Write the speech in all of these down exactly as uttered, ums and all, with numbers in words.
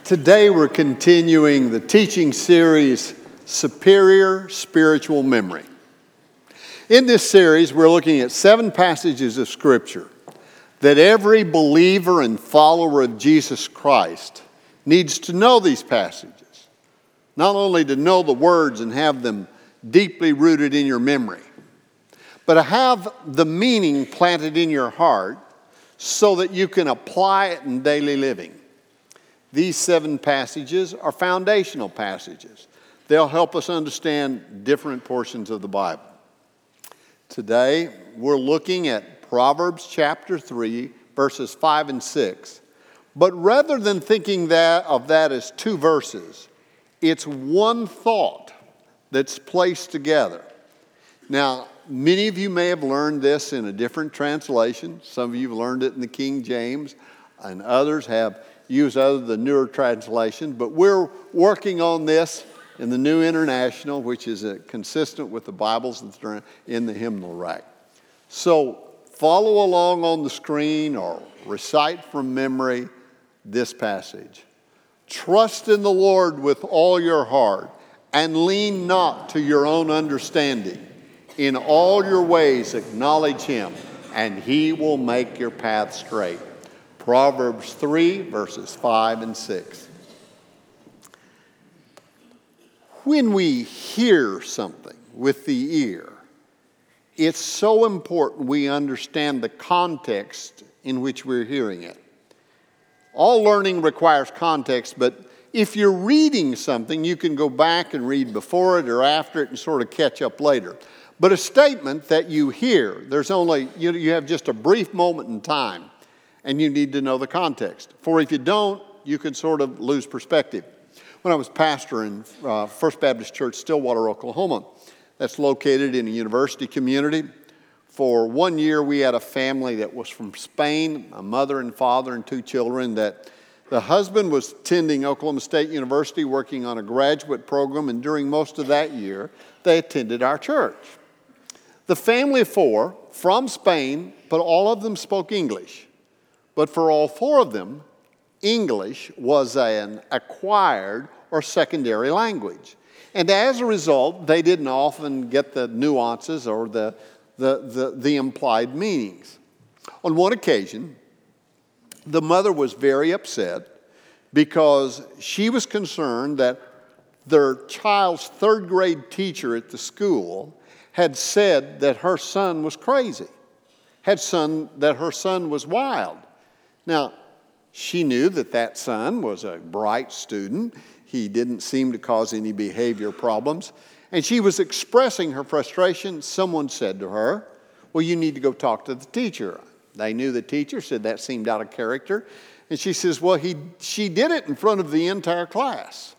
Today we're continuing the teaching series, Superior Spiritual Memory. In this series, we're looking at seven passages of Scripture that every believer and follower of Jesus Christ needs to know these passages. Not only to know the words and have them deeply rooted in your memory, but to have the meaning planted in your heart so that you can apply it in daily living. These seven passages are foundational passages. They'll help us understand different portions of the Bible. Today, we're looking at Proverbs chapter three, verses five and six. But rather than thinking that of that as two verses, it's one thought that's placed together. Now, many of you may have learned this in a different translation. Some of you have learned it in the King James, and others have use other the newer translation, but we're working on this in the New International, which is uh, consistent with the Bibles that are in the hymnal rack. So follow along on the screen or recite from memory this passage. Trust in the Lord with all your heart and lean not to your own understanding. In all your ways acknowledge Him, and He will make your path straight. Proverbs three, verses five and six. When we hear something with the ear, it's so important we understand the context in which we're hearing it. All learning requires context, but if you're reading something, you can go back and read before it or after it and sort of catch up later. But a statement that you hear, there's only, you, you have just a brief moment in time. And you need to know the context. For if you don't, you can sort of lose perspective. When I was pastor in uh, First Baptist Church, Stillwater, Oklahoma, that's located in a university community. For one year, we had a family that was from Spain, a mother and father and two children. That the husband was attending Oklahoma State University, working on a graduate program, and during most of that year, they attended our church. The family of four from Spain, but all of them spoke English. But for all four of them, English was an acquired or secondary language. And as a result, they didn't often get the nuances or the, the, the, the implied meanings. On one occasion, the mother was very upset because she was concerned that their child's third grade teacher at the school had said that her son was crazy, had son, that her son was wild. Now, she knew that that son was a bright student. He didn't seem to cause any behavior problems. And she was expressing her frustration. Someone said to her, well, you need to go talk to the teacher. They knew the teacher, said that seemed out of character. And she says, well, he, she did it in front of the entire class.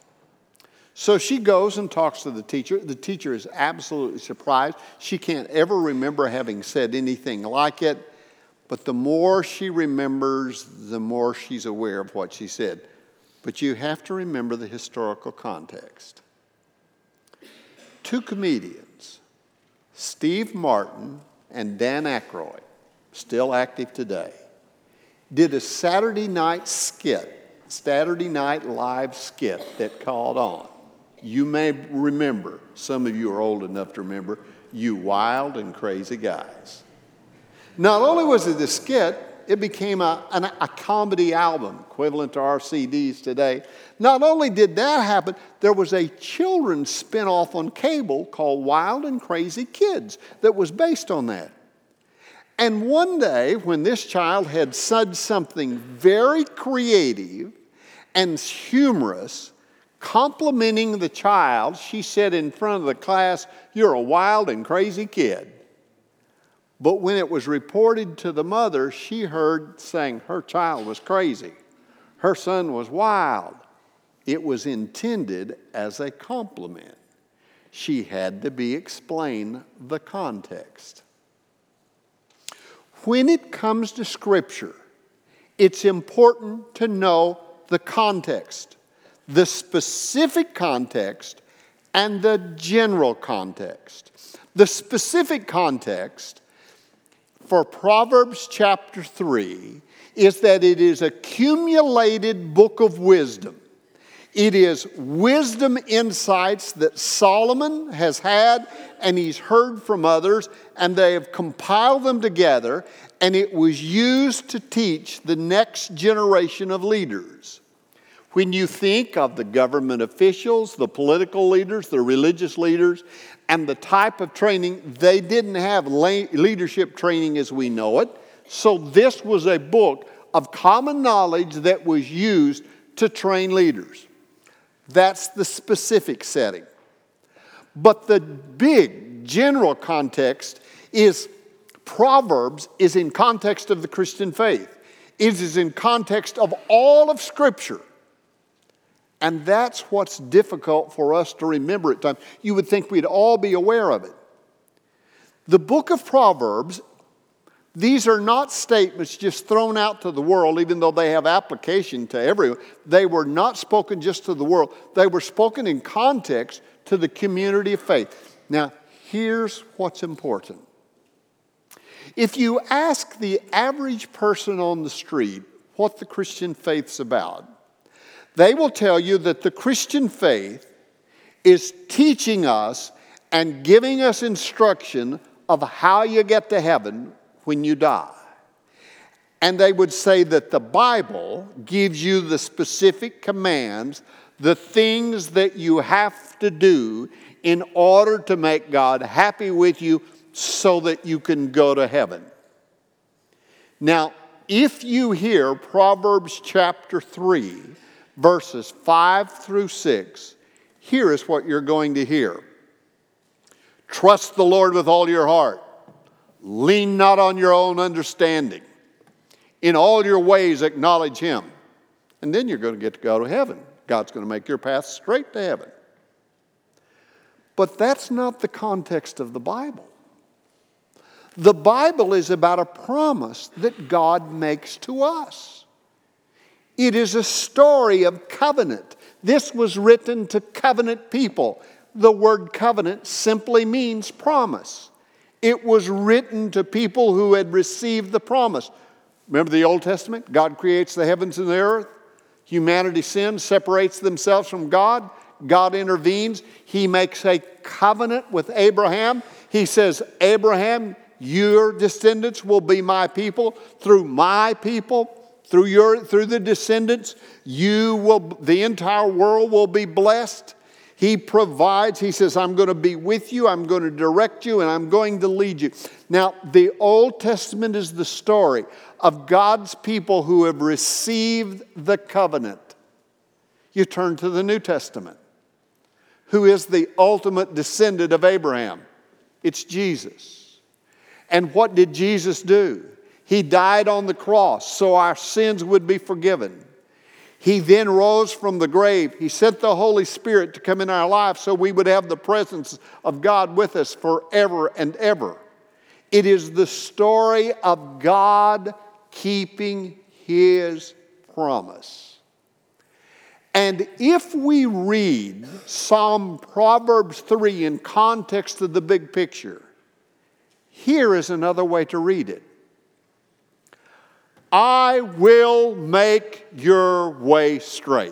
So she goes and talks to the teacher. The teacher is absolutely surprised. She can't ever remember having said anything like it. But the more she remembers, the more she's aware of what she said. But you have to remember the historical context. Two comedians, Steve Martin and Dan Aykroyd, still active today, did a Saturday night skit, Saturday Night Live skit that called on. You may remember, some of you are old enough to remember, You Wild and Crazy Guys. Not only was it a skit, it became a, an, a comedy album, equivalent to our C Ds today. Not only did that happen, there was a children's spinoff on cable called Wild and Crazy Kids that was based on that. And one day, when this child had said something very creative and humorous, complimenting the child, she said in front of the class, "You're a wild and crazy kid." But when it was reported to the mother, she heard saying her child was crazy. Her son was wild. It was intended as a compliment. She had to be explained the context. When it comes to Scripture, it's important to know the context, the specific context, and the general context. The specific context for Proverbs chapter three is that it is an accumulated book of wisdom. It is wisdom insights that Solomon has had and he's heard from others, and they have compiled them together, and it was used to teach the next generation of leaders. When you think of the government officials, the political leaders, the religious leaders, and the type of training, they didn't have leadership training as we know it. So this was a book of common knowledge that was used to train leaders. That's the specific setting. But the big general context is Proverbs is in context of the Christian faith. It is in context of all of Scripture. And that's what's difficult for us to remember at times. You would think we'd all be aware of it. The book of Proverbs, these are not statements just thrown out to the world, even though they have application to everyone. They were not spoken just to the world. They were spoken in context to the community of faith. Now, here's what's important. If you ask the average person on the street what the Christian faith's about, they will tell you that the Christian faith is teaching us and giving us instruction of how you get to heaven when you die. And they would say that the Bible gives you the specific commands, the things that you have to do in order to make God happy with you so that you can go to heaven. Now, if you hear Proverbs chapter three, verses five through six, here is what you're going to hear. Trust the Lord with all your heart. Lean not on your own understanding. In all your ways acknowledge Him. And then you're going to get to go to heaven. God's going to make your path straight to heaven. But that's not the context of the Bible. The Bible is about a promise that God makes to us. It is a story of covenant. This was written to covenant people. The word covenant simply means promise. It was written to people who had received the promise. Remember the Old Testament? God creates the heavens and the earth. Humanity sins, separates themselves from God. God intervenes. He makes a covenant with Abraham. He says, Abraham, your descendants will be my people. Through my people, through your, through the descendants, you will, the entire world will be blessed. He provides. He says, I'm going to be with you. I'm going to direct you, and I'm going to lead you. Now, the Old Testament is the story of God's people who have received the covenant. You turn to the New Testament. Who is the ultimate descendant of Abraham? It's Jesus. And what did Jesus do? He died on the cross so our sins would be forgiven. He then rose from the grave. He sent the Holy Spirit to come in our lives so we would have the presence of God with us forever and ever. It is the story of God keeping His promise. And if we read Psalm Proverbs three in context of the big picture, here is another way to read it. I will make your way straight.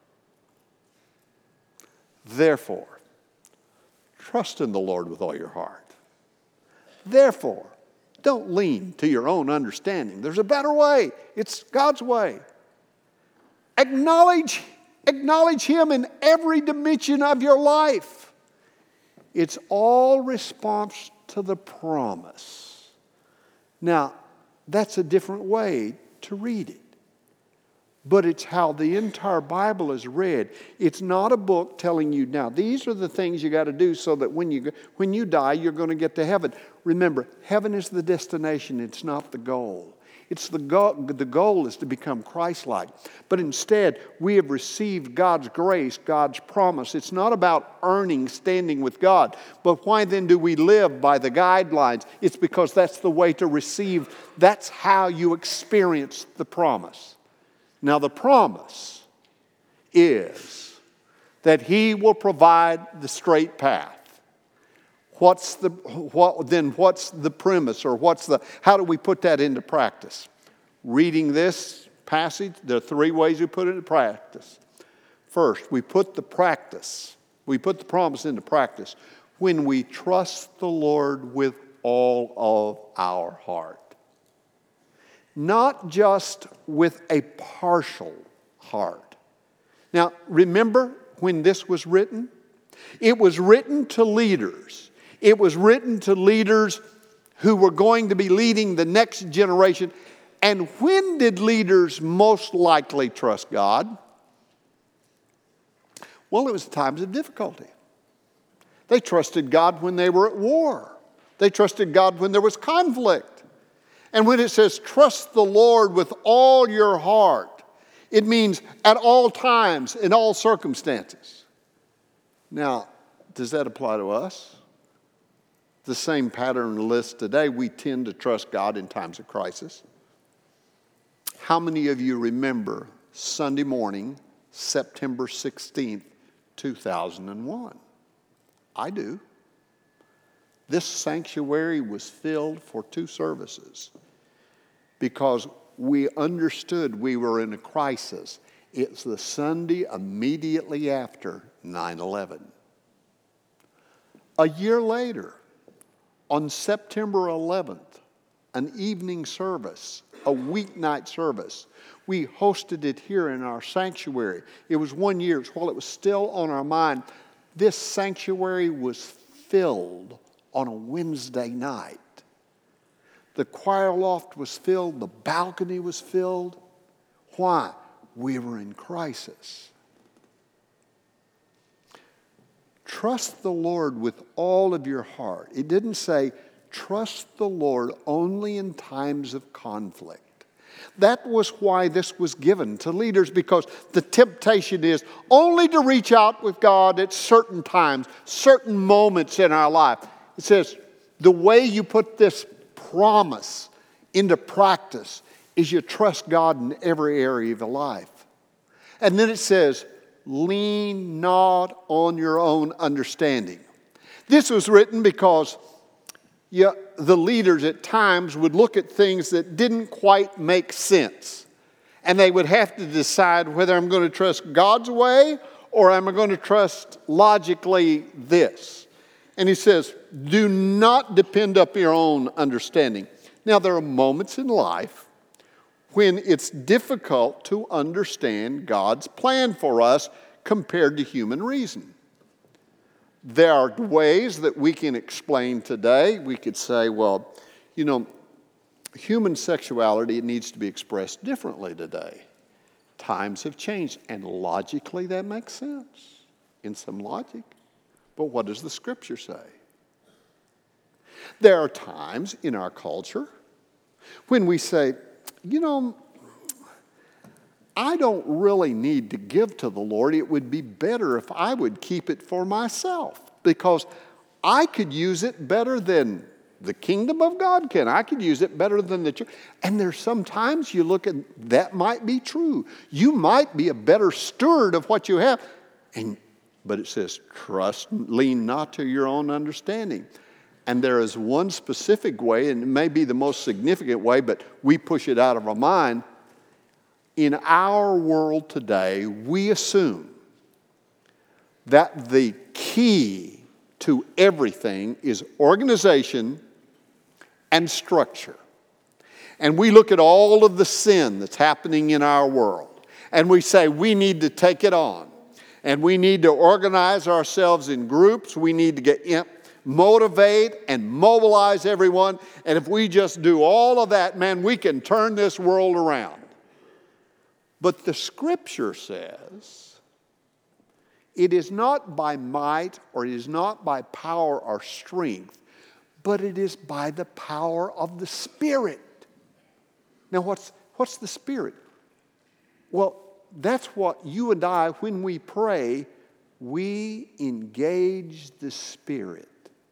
Therefore, trust in the Lord with all your heart. Therefore, don't lean to your own understanding. There's a better way. It's God's way. Acknowledge, acknowledge Him in every dimension of your life. It's all response to the promise. Now, that's a different way to read it. But it's how the entire Bible is read. It's not a book telling you, now, these are the things you got to do so that when you, when you die, you're going to get to heaven. Remember, heaven is the destination. It's not the goal. It's the goal, the goal is to become Christ-like. But instead, we have received God's grace, God's promise. It's not about earning standing with God. But why then do we live by the guidelines? It's because that's the way to receive. That's how you experience the promise. Now, the promise is that He will provide the straight path. What's the, what, then what's the premise, or what's the, how do we put that into practice? Reading this passage, there are three ways we put it into practice. First, we put the practice, we put the promise into practice when we trust the Lord with all of our heart. Not just with a partial heart. Now, remember when this was written? It was written to leaders. It was written to leaders who were going to be leading the next generation. And when did leaders most likely trust God? Well, it was times of difficulty. They trusted God when they were at war. They trusted God when there was conflict. And when it says, trust the Lord with all your heart, it means at all times, in all circumstances. Now, does that apply to us? The same pattern lists today. We tend to trust God in times of crisis. How many of you remember Sunday morning, September sixteenth, two thousand one? I do. This sanctuary was filled for two services because we understood we were in a crisis. It's the Sunday immediately after nine eleven. A year later, on September eleventh, an evening service, a weeknight service. We hosted it here in our sanctuary. It was one year. While it was still on our mind, this sanctuary was filled on a Wednesday night. The choir loft was filled. The balcony was filled. Why? We were in crisis. Trust the Lord with all of your heart. It didn't say, trust the Lord only in times of conflict. That was why this was given to leaders, because the temptation is only to reach out with God at certain times, certain moments in our life. It says the way you put this promise into practice is you trust God in every area of your life. And then it says, lean not on your own understanding. This was written because yeah, the leaders at times would look at things that didn't quite make sense. And they would have to decide whether I'm going to trust God's way or am I going to trust logically this. And he says, do not depend up your own understanding. Now, there are moments in life when it's difficult to understand God's plan for us compared to human reason. There are ways that we can explain today. We could say, well, you know, human sexuality needs to be expressed differently today. Times have changed, and logically that makes sense in some logic. But what does the Scripture say? There are times in our culture when we say, you know, I don't really need to give to the Lord. It would be better if I would keep it for myself because I could use it better than the kingdom of God can. I could use it better than the church. And there's sometimes you look at that might be true. You might be a better steward of what you have. And but it says, trust, lean not to your own understanding. And there is one specific way, and it may be the most significant way, but we push it out of our mind. In our world today, we assume that the key to everything is organization and structure. And we look at all of the sin that's happening in our world, and we say we need to take it on. And we need to organize ourselves in groups. We need to get in, motivate and mobilize everyone. And if we just do all of that, man, we can turn this world around. But the Scripture says it is not by might or it is not by power or strength, but it is by the power of the Spirit. Now, what's, what's the Spirit? Well, that's what you and I, when we pray, we engage the Spirit.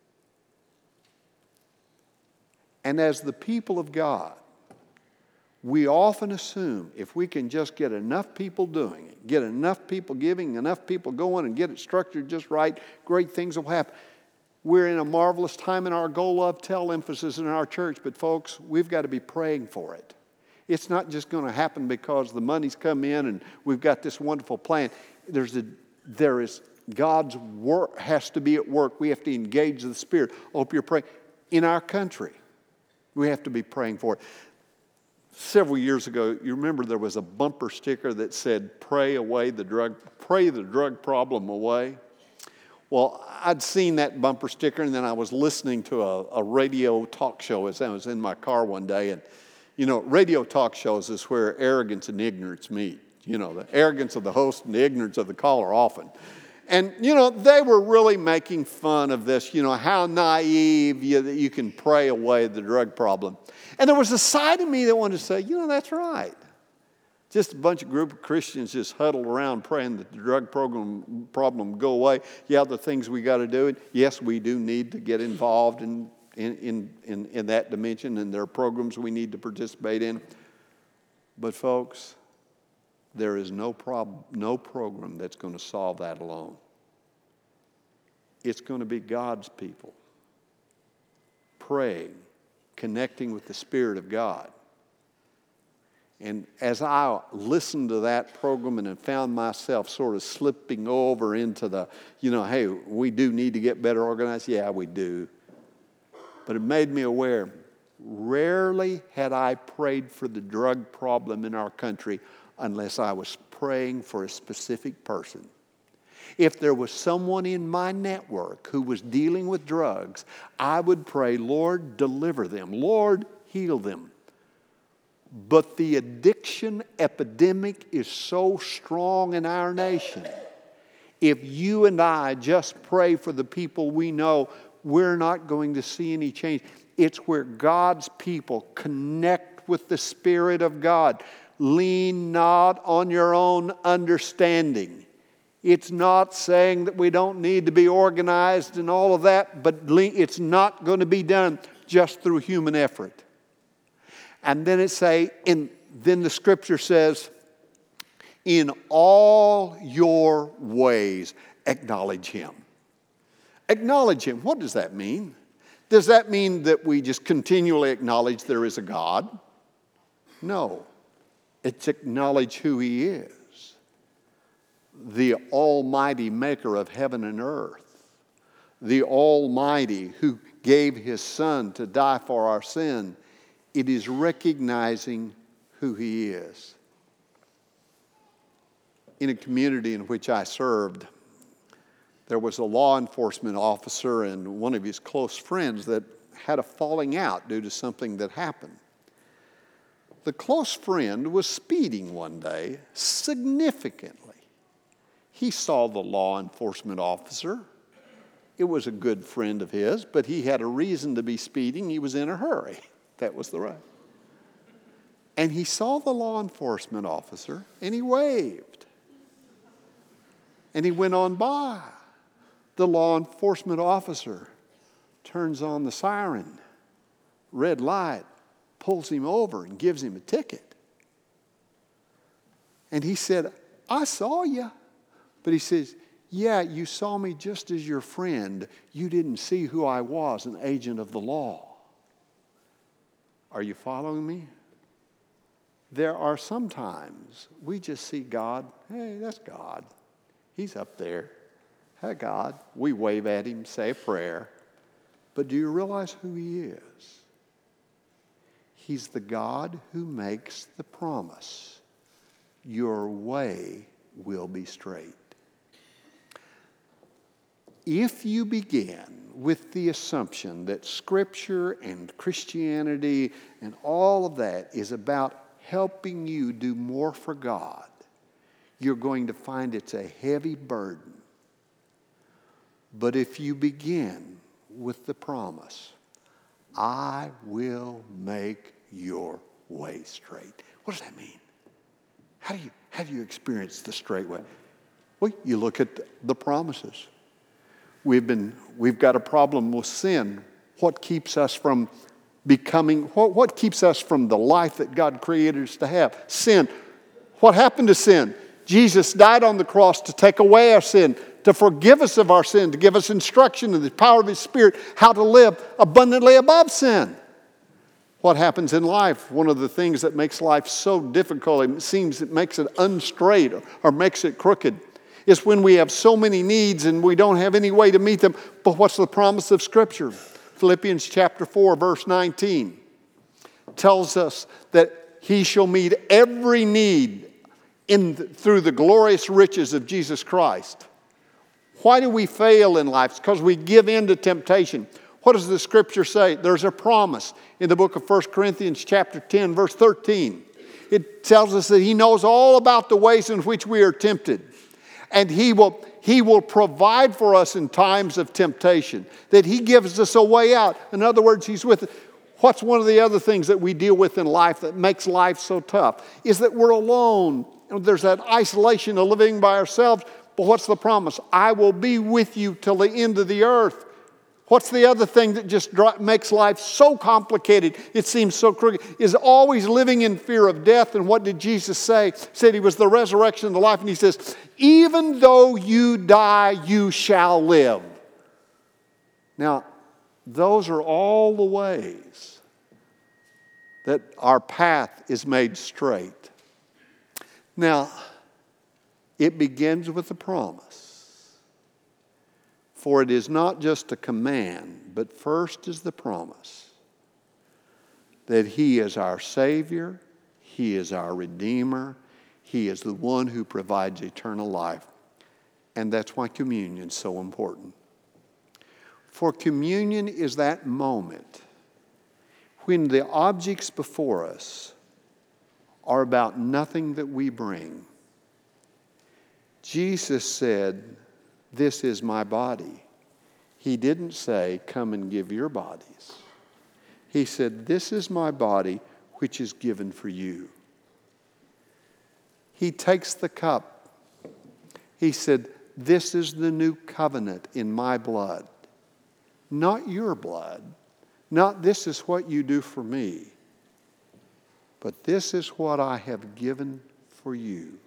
And as the people of God, we often assume if we can just get enough people doing it, get enough people giving, enough people going, and get it structured just right, great things will happen. We're in a marvelous time in our Go, Love, Tell emphasis in our church, but folks, we've got to be praying for it. It's not just going to happen because the money's come in and we've got this wonderful plan. There's a, there is God's work has to be at work. We have to engage the Spirit. I hope you're praying. In our country, we have to be praying for it. Several years ago, you remember there was a bumper sticker that said, "Pray away the drug, pray the drug problem away." Well, I'd seen that bumper sticker, and then I was listening to a, a radio talk show as I was in my car one day. And, you know, radio talk shows is where arrogance and ignorance meet. You know, the arrogance of the host and the ignorance of the caller often. And, you know, they were really making fun of this, you know, how naive you, that you can pray away the drug problem. And there was a side of me that wanted to say, you know, that's right. Just a bunch of group of Christians just huddled around praying that the drug program problem go away. Yeah, the things we got to do. And yes, we do need to get involved in, in, in, in, in that dimension, and there are programs we need to participate in. But folks, there is no problem, no program that's going to solve that alone. It's going to be God's people praying, connecting with the Spirit of God. And as I listened to that program and found myself sort of slipping over into the, you know, hey, we do need to get better organized. Yeah, we do. But it made me aware, rarely had I prayed for the drug problem in our country unless I was praying for a specific person. If there was someone in my network who was dealing with drugs, I would pray, Lord, deliver them. Lord, heal them. But the addiction epidemic is so strong in our nation. If you and I just pray for the people we know, we're not going to see any change. It's where God's people connect with the Spirit of God. Lean not on your own understanding. It's not saying that we don't need to be organized and all of that, but it's not going to be done just through human effort. And then it say, in, then the scripture says, in all your ways, acknowledge Him. Acknowledge Him. What does that mean? Does that mean that we just continually acknowledge there is a God? No. It's acknowledge who He is. The Almighty Maker of heaven and earth. The Almighty who gave His Son to die for our sin. It is recognizing who He is. In a community in which I served, there was a law enforcement officer and one of his close friends that had a falling out due to something that happened. The close friend was speeding one day significantly. He saw the law enforcement officer. It was a good friend of his, but he had a reason to be speeding. He was in a hurry. That was the right. And he saw the law enforcement officer, and he waved. And he went on by. The law enforcement officer turns on the siren, red light, pulls him over and gives him a ticket. And he said, I saw you. But he says, yeah, you saw me just as your friend. You didn't see who I was, an agent of the law. Are you following me? There are some times we just see God. Hey, that's God. He's up there. Hey, God. We wave at Him, say a prayer. But do you realize who He is? He's the God who makes the promise. Your way will be straight. If you begin with the assumption that Scripture and Christianity and all of that is about helping you do more for God, you're going to find it's a heavy burden. But if you begin with the promise, I will make your way straight. What does that mean? How do you, how do you experience the straight way? Well, you look at the promises. We've been, we've got a problem with sin. What keeps us from becoming, what, what keeps us from the life that God created us to have? Sin. What happened to sin? Jesus died on the cross to take away our sin, to forgive us of our sin, to give us instruction in the power of His Spirit, how to live abundantly above sin. what happens in life. One of the things that makes life so difficult, it seems it makes it unstraight or, or makes it crooked, is when we have so many needs and we don't have any way to meet them. But what's the promise of Scripture? Philippians chapter four, verse nineteen tells us that He shall meet every need in the, through the glorious riches of Jesus Christ. Why do we fail in life? It's because we give in to temptation. What does the Scripture say? There's a promise in the book of First Corinthians chapter ten, verse thirteen. It tells us that He knows all about the ways in which we are tempted. And He will, He will provide for us in times of temptation. That He gives us a way out. In other words, He's with us. What's one of the other things that we deal with in life that makes life so tough? Is that we're alone. There's that isolation of living by ourselves. But what's the promise? I will be with you till the end of the earth. What's the other thing that just makes life so complicated, it seems so crooked, is always living in fear of death. And what did Jesus say? He said He was the resurrection and the life. And He says, even though you die, you shall live. Now, those are all the ways that our path is made straight. Now, it begins with a promise. For it is not just a command, but first is the promise that He is our Savior, He is our Redeemer, He is the one who provides eternal life. And that's why communion is so important. For communion is that moment when the objects before us are about nothing that we bring. Jesus said, this is my body. He didn't say, come and give your bodies. He said, this is my body which is given for you. He takes the cup. He said, this is the new covenant in my blood. Not your blood. Not this is what you do for me. But this is what I have given for you.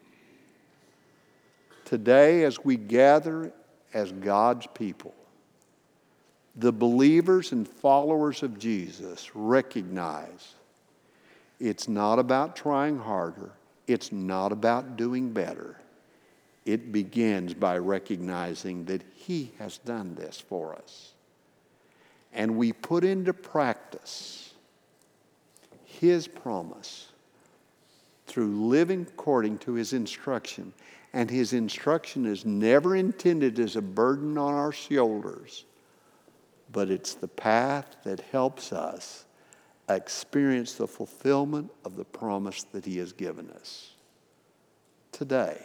Today, as we gather as God's people, the believers and followers of Jesus recognize it's not about trying harder. It's not about doing better. It begins by recognizing that He has done this for us. And we put into practice His promise through living according to His instruction. And His instruction is never intended as a burden on our shoulders, but it's the path that helps us experience the fulfillment of the promise that He has given us. Today,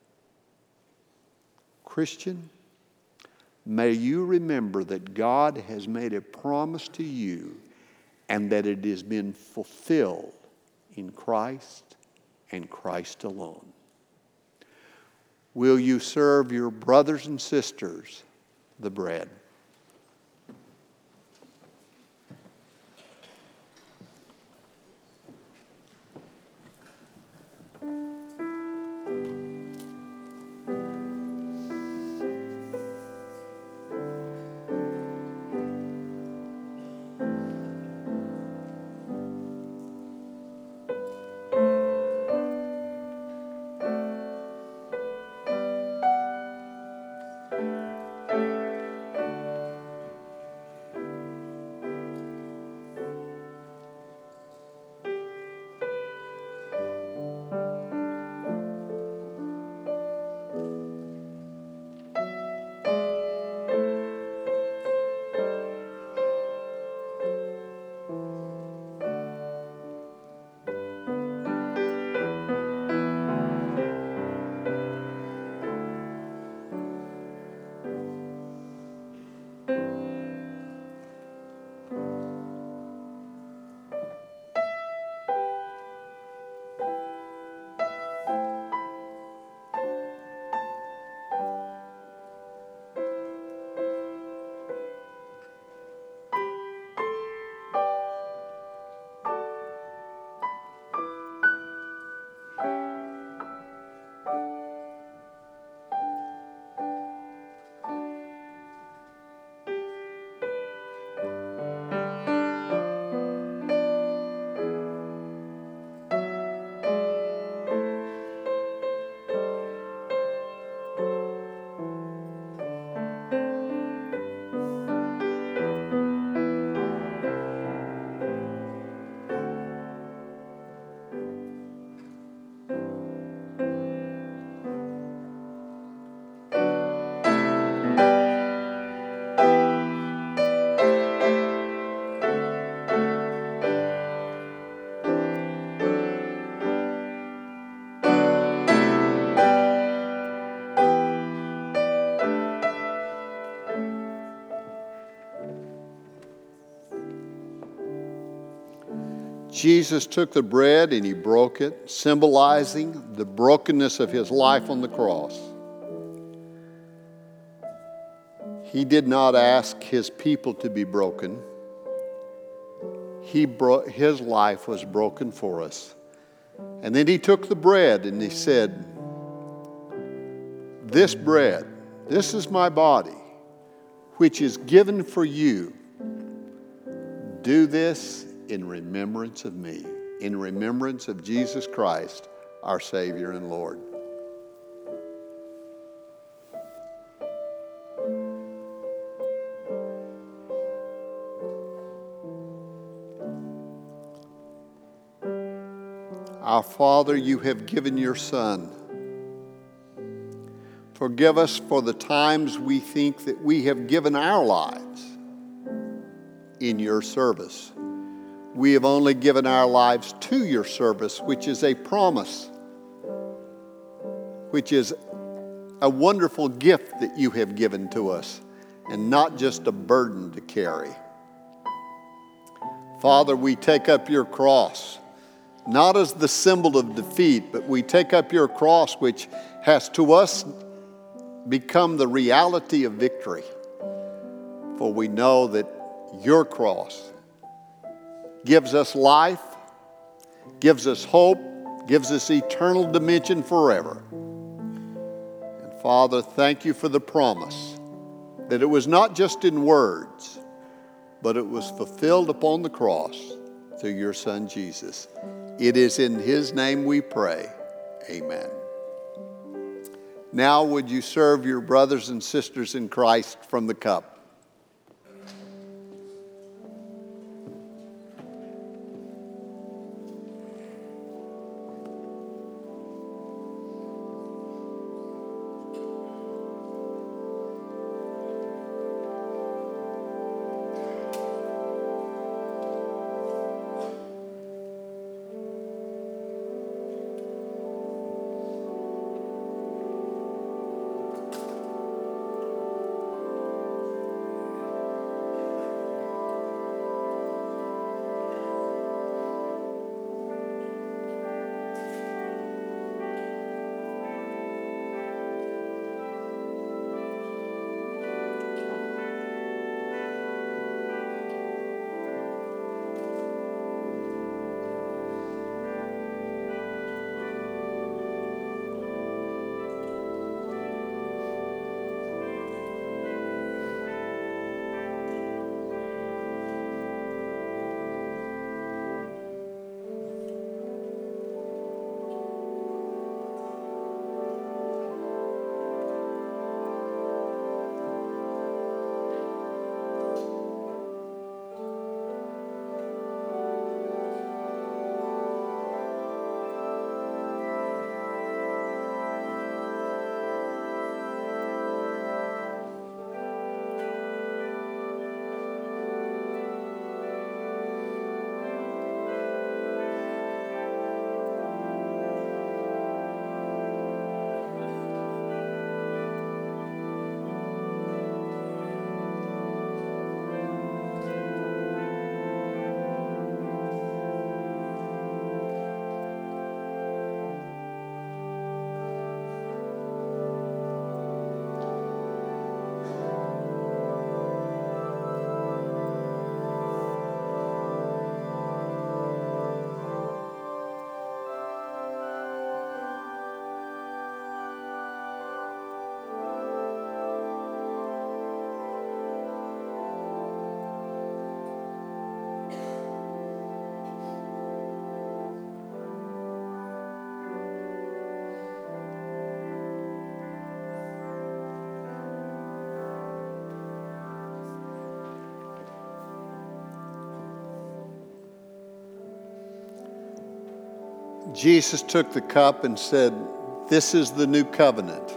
Christian, may you remember that God has made a promise to you and that it has been fulfilled in Christ and Christ alone. Will you serve your brothers and sisters the bread? Jesus took the bread and he broke it, symbolizing the brokenness of his life on the cross. He did not ask his people to be broken. He bro- his life was broken for us. And then he took the bread and he said, "This bread, this is my body, which is given for you. Do this in remembrance of me," in remembrance of Jesus Christ, our Savior and Lord. Our Father, you have given your Son. Forgive us for the times we think that we have given our lives in your service. We have only given our lives to your service, which is a promise, which is a wonderful gift that you have given to us, and not just a burden to carry. Father, we take up your cross, not as the symbol of defeat, but we take up your cross, which has to us become the reality of victory. For we know that your cross gives us life, gives us hope, gives us eternal dimension forever. And Father, thank you for the promise that it was not just in words, but it was fulfilled upon the cross through your Son Jesus. It is in his name we pray. Amen. Now would you serve your brothers and sisters in Christ from the cup? Jesus took the cup and said, "This is the new covenant."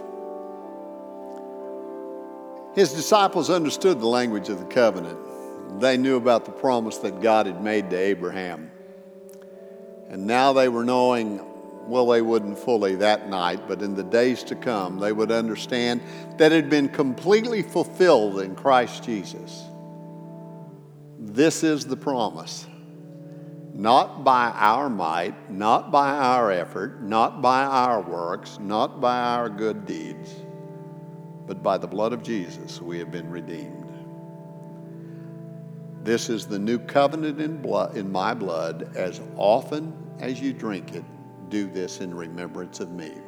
His disciples understood the language of the covenant. They knew about the promise that God had made to Abraham. And now they were knowing, well, they wouldn't fully that night, but in the days to come, they would understand that it had been completely fulfilled in Christ Jesus. This is the promise. not by our might, not by our effort, not by our works, not by our good deeds, but by the blood of Jesus we have been redeemed. This is the new covenant in blood, in my blood. As often as you drink it, do this in remembrance of me.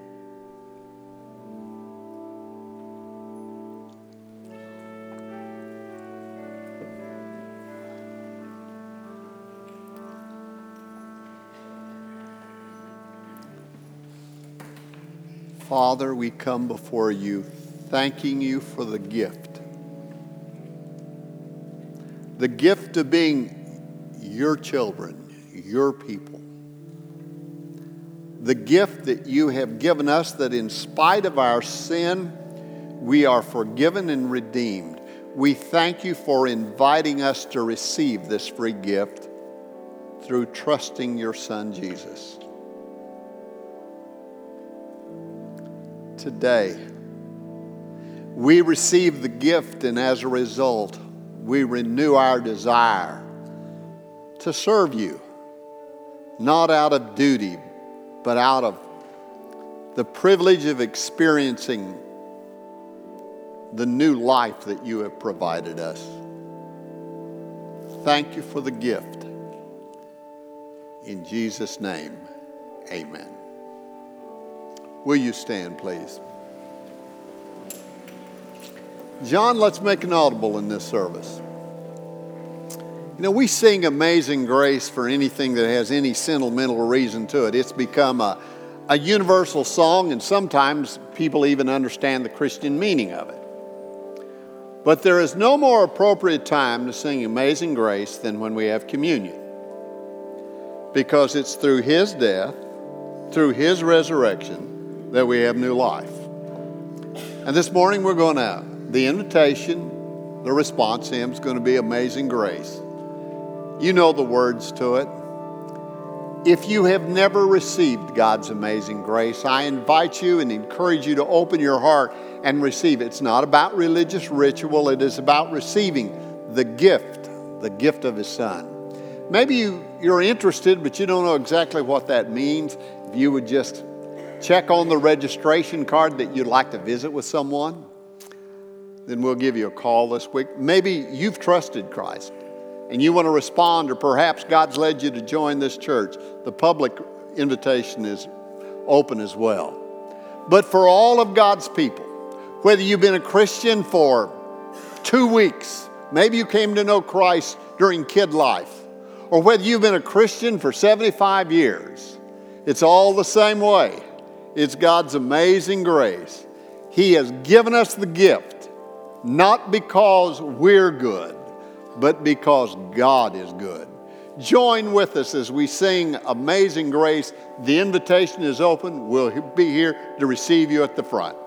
Father, we come before you thanking you for the gift. The gift of being your children, your people. The gift that you have given us, that in spite of our sin, we are forgiven and redeemed. We thank you for inviting us to receive this free gift through trusting your Son, Jesus. Today, we receive the gift, and as a result, we renew our desire to serve you, not out of duty, but out of the privilege of experiencing the new life that you have provided us. Thank you for the gift. In Jesus' name, amen. Will you stand, please? John, let's make an audible in this service. You know, we sing Amazing Grace for anything that has any sentimental reason to it. It's become a, a universal song, and sometimes people even understand the Christian meaning of it. But there is no more appropriate time to sing Amazing Grace than when we have communion. Because it's through His death, through His resurrection, that we have new life. And this morning we're going to, the invitation, the response hymn is going to be Amazing Grace. You know the words to it. If you have never received God's amazing grace, I invite you and encourage you to open your heart and receive it. It's not about religious ritual. It is about receiving the gift, the gift of His Son. Maybe you, you're interested, but you don't know exactly what that means. If you would just check on the registration card that you'd like to visit with someone, then we'll give you a call this week. Maybe you've trusted Christ and you want to respond, or perhaps God's led you to join this church. The public invitation is open as well. But for all of God's people, whether you've been a Christian for two weeks, maybe you came to know Christ during kid life, or whether you've been a Christian for seventy-five years, it's all the same way. It's God's amazing grace. He has given us the gift, not because we're good, but because God is good. Join with us as we sing Amazing Grace. The invitation is open. We'll be here to receive you at the front.